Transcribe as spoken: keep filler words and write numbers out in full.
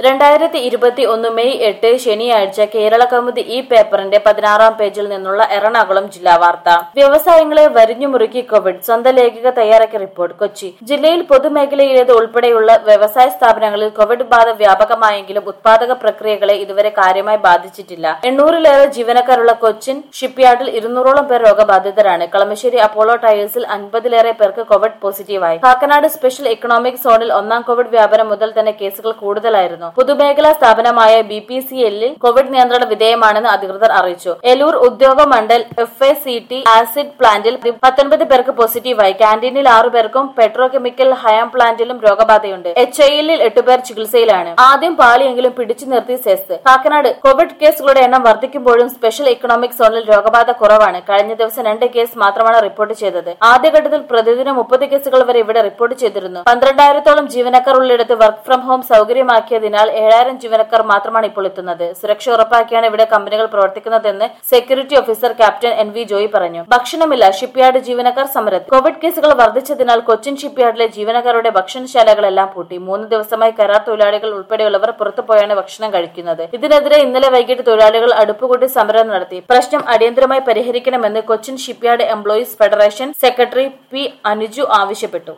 രണ്ടായിരത്തി ഇരുപത്തി ഒന്ന് മെയ് എട്ട് ശനിയാഴ്ച കേരള കൗമുദി ഈ പേപ്പറിന്റെ പതിനാറാം പേജിൽ നിന്നുള്ള എറണാകുളം ജില്ലാ വാർത്ത. വ്യവസായങ്ങളെ വരിഞ്ഞുമുറുക്കി കോവിഡ്. സ്വന്തം ലേഖിക തയ്യാറാക്കിയ റിപ്പോർട്ട്. കൊച്ചി. ജില്ലയിൽ പൊതുമേഖലയിലേത് ഉൾപ്പെടെയുള്ള വ്യവസായ സ്ഥാപനങ്ങളിൽ കോവിഡ് ബാധ വ്യാപകമായെങ്കിലും ഉത്പാദക പ്രക്രിയകളെ ഇതുവരെ കാര്യമായി ബാധിച്ചിട്ടില്ല. എണ്ണൂറിലേറെ ജീവനക്കാരുള്ള കൊച്ചിൻ ഷിപ്പ്യാർഡിൽ ഇരുന്നൂറോളം പേർ രോഗബാധിതരാണ്. കളമശ്ശേരി അപ്പോളോ ടയേഴ്സിൽ അൻപതിലേറെ പേർക്ക് കോവിഡ് പോസിറ്റീവായി. കാക്കനാട് സ്പെഷ്യൽ ഇക്കണോമിക് സോണിൽ ഒന്നാം കോവിഡ് വ്യാപനം മുതൽ തന്നെ കേസുകൾ കൂടുതലായിരുന്നു. പൊതുമേഖലാ സ്ഥാപനമായ ബി പി സി എല്ലിൽ കോവിഡ് നിയന്ത്രണ വിധേയമാണെന്ന് അധികൃതർ അറിയിച്ചു. Eloor Udyoga Mandal F A C T acid പ്ലാന്റിൽ പത്തൊൻപത് പേർക്ക് പോസിറ്റീവായി. കാന്റീനിൽ ആറു പേർക്കും പെട്രോ കെമിക്കൽ ഹയാം പ്ലാന്റിലും രോഗബാധയുണ്ട്. എച്ച് ഐ എല്ലിൽ എട്ടുപേർ ചികിത്സയിലാണ്. ആദ്യം പാളിയെങ്കിലും പിടിച്ചു നിർത്തി സെസ്. കാക്കനാട്. കോവിഡ് കേസുകളുടെ എണ്ണം വർദ്ധിക്കുമ്പോഴും സ്പെഷ്യൽ ഇക്കണോമിക് സോണിൽ രോഗബാധ കുറവാണ്. കഴിഞ്ഞ ദിവസം രണ്ട് കേസ് മാത്രമാണ് റിപ്പോർട്ട് ചെയ്തത്. ആദ്യഘട്ടത്തിൽ പ്രതിദിനം മുപ്പത് കേസുകൾ വരെ ഇവിടെ റിപ്പോർട്ട് ചെയ്തിരുന്നു. പന്ത്രണ്ടായിരത്തോളം ജീവനക്കാർ ഉള്ളിടത്ത് വർക്ക് ഫ്രം ഹോം സൗകര്യമാക്കിയതിനാൽ ഏഴായിരം ജീവനക്കാർ മാത്രമാണ് ഇപ്പോൾ എത്തുന്നത്. സുരക്ഷ ഉറപ്പാക്കിയാണ് ഇവിടെ കമ്പനികൾ പ്രവർത്തിക്കുന്നതെന്ന് security officer captain N V Joy പറഞ്ഞു. ഭക്ഷണമില്ല. ഷിപ്പ്യാർഡ് ജീവനക്കാർ സമരത്തിൽ. കോവിഡ് കേസുകൾ വർദ്ധിച്ചതിനാൽ കൊച്ചിൻ ഷിപ്പ്യാർഡിലെ ജീവനക്കാരുടെ ഭക്ഷണശാലകളെല്ലാം പൂട്ടി. മൂന്ന് ദിവസമായി കരാർ തൊഴിലാളികൾ ഉൾപ്പെടെയുള്ളവർ പുറത്തുപോയാണ് ഭക്ഷണം കഴിക്കുന്നത്. ഇതിനെതിരെ ഇന്നലെ വൈകിട്ട് തൊഴിലാളികൾ അടുപ്പുകൂട്ടി സമരം നടത്തി. പ്രശ്നം അടിയന്തരമായി പരിഹരിക്കണമെന്ന് Cochin shipyard employees federation secretary P Anuju ആവശ്യപ്പെട്ടു.